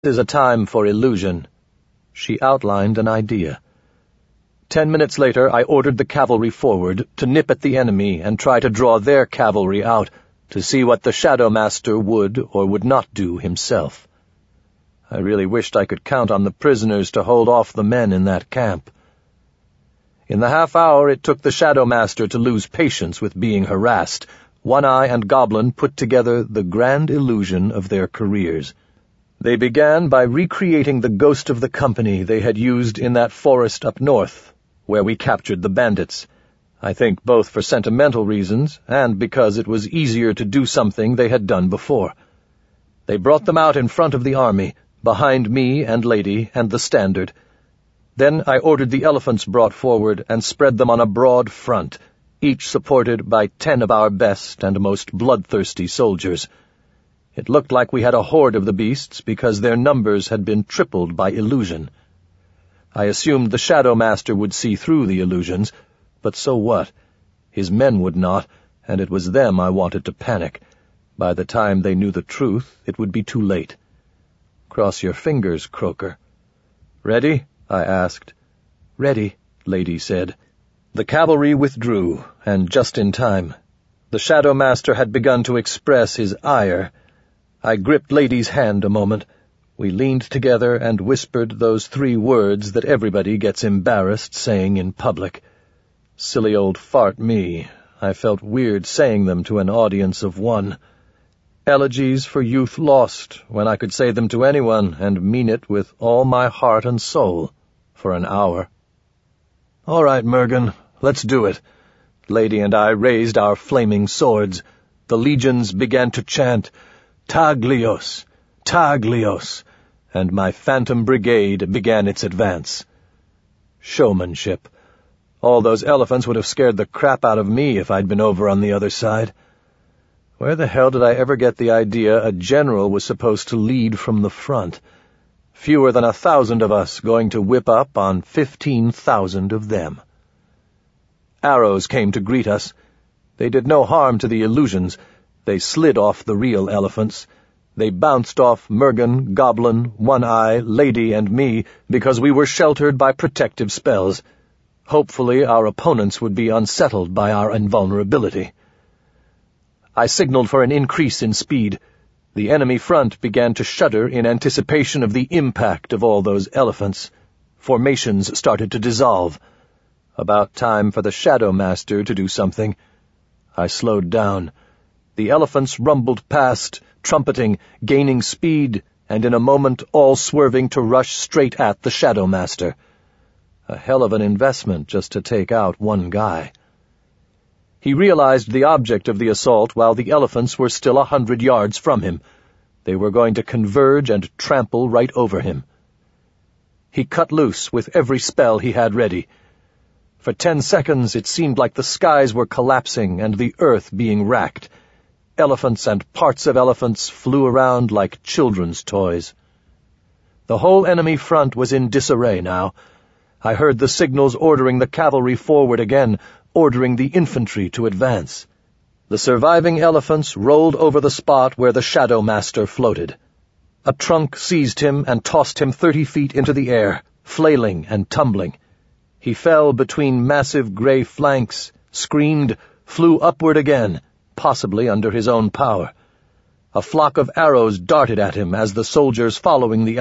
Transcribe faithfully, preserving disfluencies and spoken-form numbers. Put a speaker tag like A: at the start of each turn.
A: Is a time for illusion." She outlined an idea. Ten minutes later, I ordered the cavalry forward to nip at the enemy and try to draw their cavalry out to see what the Shadow Master would or would not do himself. I really wished I could count on the prisoners to hold off the men in that camp. In the half hour it took the Shadow Master to lose patience with being harassed, One Eye and Goblin put together the grand illusion of their careers. They began by recreating the ghost of the company they had used in that forest up north, where we captured the bandits, I think both for sentimental reasons and because it was easier to do something they had done before. They brought them out in front of the army, behind me and Lady and the standard. Then I ordered the elephants brought forward and spread them on a broad front, each supported by ten of our best and most bloodthirsty soldiers. It looked like we had a horde of the beasts because their numbers had been tripled by illusion. I assumed the Shadow Master would see through the illusions, but so what? His men would not, and it was them I wanted to panic. By the time they knew the truth, it would be too late. "Cross your fingers, Croaker." "Ready?" I asked. "Ready," Lady said. The cavalry withdrew, and just in time. The Shadow Master had begun to express his ire. I gripped Lady's hand a moment. We leaned together and whispered those three words that everybody gets embarrassed saying in public. Silly old fart me. I felt weird saying them to an audience of one. Elegies for youth lost, when I could say them to anyone and mean it with all my heart and soul, for an hour. "All right, Mergen, let's do it." Lady and I raised our flaming swords. The legions began to chant, "Taglios! Taglios!" and my phantom brigade began its advance. Showmanship. All those elephants would have scared the crap out of me if I'd been over on the other side. Where the hell did I ever get the idea a general was supposed to lead from the front? Fewer than a thousand of us going to whip up on fifteen thousand of them. Arrows came to greet us. They did no harm to the illusions. They slid off the real elephants. They bounced off Mergen, Goblin, One Eye, Lady, and me because we were sheltered by protective spells. Hopefully our opponents would be unsettled by our invulnerability. I signaled for an increase in speed. The enemy front began to shudder in anticipation of the impact of all those elephants. Formations started to dissolve. About time for the Shadow Master to do something. I slowed down. The elephants rumbled past, trumpeting, gaining speed, and in a moment all swerving to rush straight at the Shadow Master. A hell of an investment just to take out one guy. He realized the object of the assault while the elephants were still a hundred yards from him. They were going to converge and trample right over him. He cut loose with every spell he had ready. For ten seconds it seemed like the skies were collapsing and the earth being racked. Elephants and parts of elephants flew around like children's toys. The whole enemy front was in disarray now. I heard the signals ordering the cavalry forward again, ordering the infantry to advance. The surviving elephants rolled over the spot where the Shadow Master floated. A trunk seized him and tossed him thirty feet into the air, flailing and tumbling. He fell between massive gray flanks, screamed, flew upward again, possibly under his own power. A flock of arrows darted at him as the soldiers following the